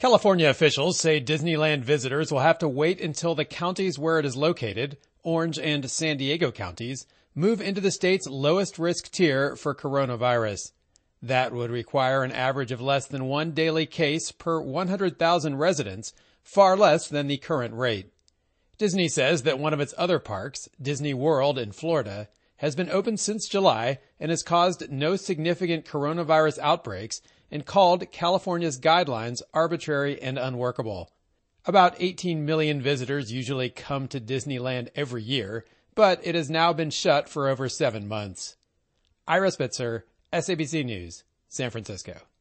California officials say Disneyland visitors will have to wait until the counties where it is located, Orange and San Diego counties, move into the state's lowest risk tier for coronavirus. That would require an average of less than one daily case per 100,000 residents, far less than the current rate. Disney says that one of its other parks, Disney World in Florida, has been open since July and has caused no significant coronavirus outbreaks and called California's guidelines arbitrary and unworkable. About 18 million visitors usually come to Disneyland every year, but it has now been shut for over 7 months. Ira Spitzer, SABC News, San Francisco.